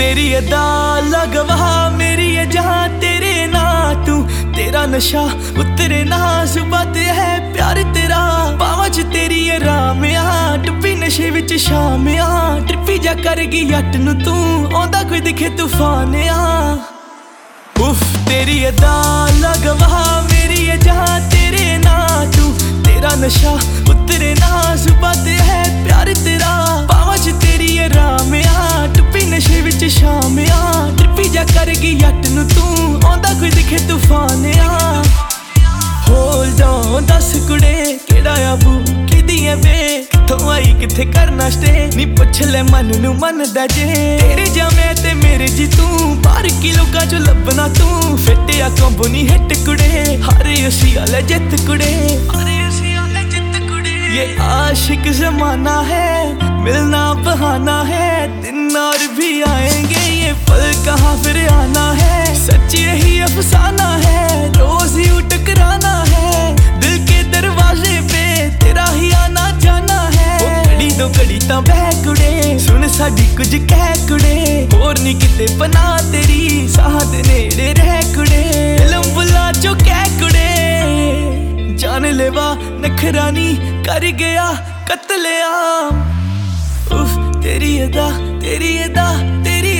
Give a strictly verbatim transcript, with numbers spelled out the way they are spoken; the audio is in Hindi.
तेरी अदा लगवा मेरी है जहाँ तेरे ना तू तेरा नशा उतरे ना सुबह ते है प्यार तेरा पावा च तेरी है राम आ टुप्पी नशे विच शाम आ ट्रिपी जा करगी जट नू तू आंदा कोई दिखे तूफान आ उफ तेरी अदा लगवा मेरी है जहाँ तेरे ना तू तेरा नशा उतरे ना सुबह ते है प्यार तेरा पावा च तेरी है राम आ टुप्पी नशे विच शाम आ ट्रिपी जा करगी जट नू तू आंदा कोई दिखे तूफान आ होल्ड ऑन दस कुड़े केड़ा आबू किदी है बे किथों आई किथे करना स्टे नी पुछ ले मन नू मन दा जे तेरे जा मैं ते मेरे जी तू बाहर की लोकां चो लभना तू फिट आ कंबो नी हिट कुड़े हारे उसी वाले जित कुड़े हारे उसी वाले जित कुड़े ये आशिक जमाना है मिलना बहाना है दिन और भी आएंगे ये पल कहाँ फिर आना है सच यही अफसाना है रोज ही टकराना है दिल के दरवाजे पे तेरा ही आना जाना है घड़ी दो घड़ी तां बह कुड़े सुन साडी कुछ कह कुड़े होर नी किते पना तेरी साह दे नेड़े रह कुड़े इलम बुला चो कह कुड़े जान लेवा नखरानी कर गया कत्लेआम उफ तेरी अदा तेरी अदा तेरी